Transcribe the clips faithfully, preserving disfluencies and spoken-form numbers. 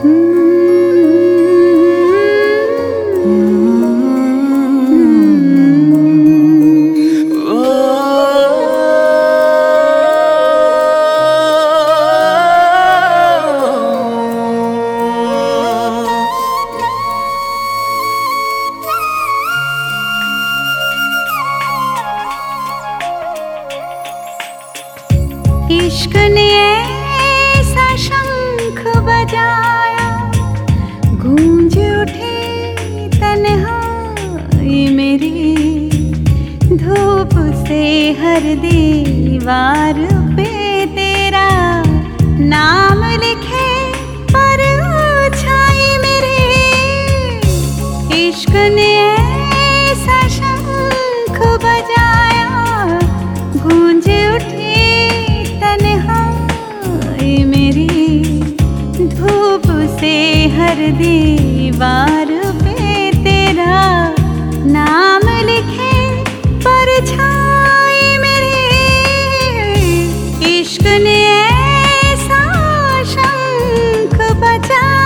इश्क ने ऐसा शंख बजाया, गूंज उठी तन्हाई मेरी। धूप से हर दीवार पे तेरा नाम लिखे पर छाई मेरी। इश्क ने ऐसा शंख बजाया, गूंज उठी तन्हाई मेरी। धूप से हर दीवार पे तेरा नाम लिखे परछाई मेरी। इश्क ने ऐसा शंख बजाया।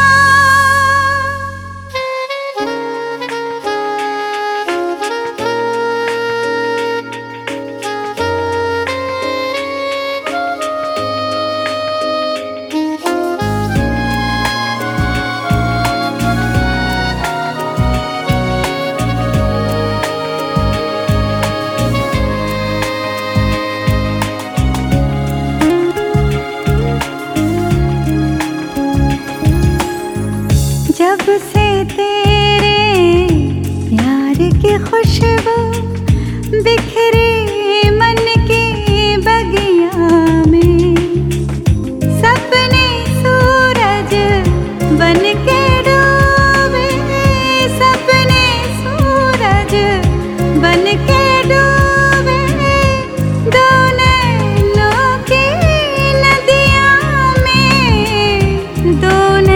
जब से तेरे प्यार की खुशबू बिखरी मन की बगिया में, सपने सूरज बन के डूबे। सपने सूरज बन के डूबे। दो नैनों की नदिया में, दो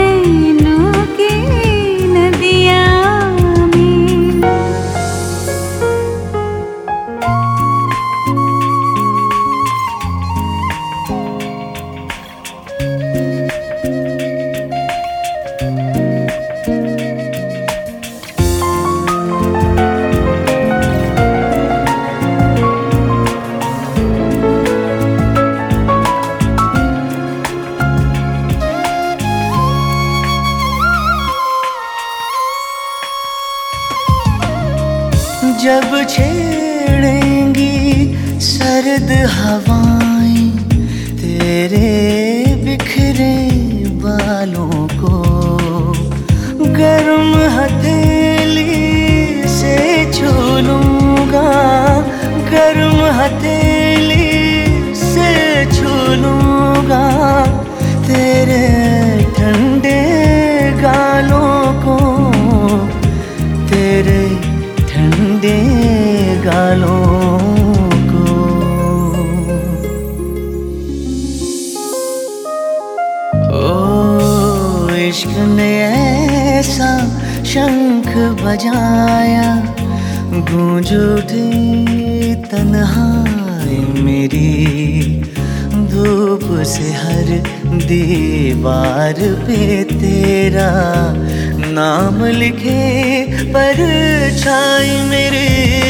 जब छेड़ेंगी सर्द हवाएं तेरे बिखरे बालों को, गर्म हथेली से छू लूंगा। गर्म हथेली से छू लूंगा तेरे ठंडे गालों को, तेरे ठंडे गालों को। ओ इश्क ने ऐसा शंख बजाया, गूंज उठी तन्हाई मेरी। धूप से हर दीवार पे तेरा नाम लिखे परछाई मेरे।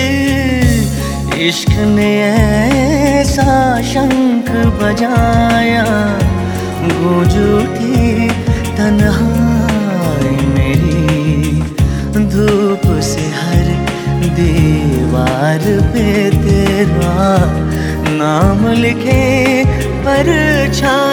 इश्क ने ऐसा शंख बजाया, गूंज उठी तन्हाई मेरी। धूप से हर दीवार पे तेरा नाम लिखे परछाई।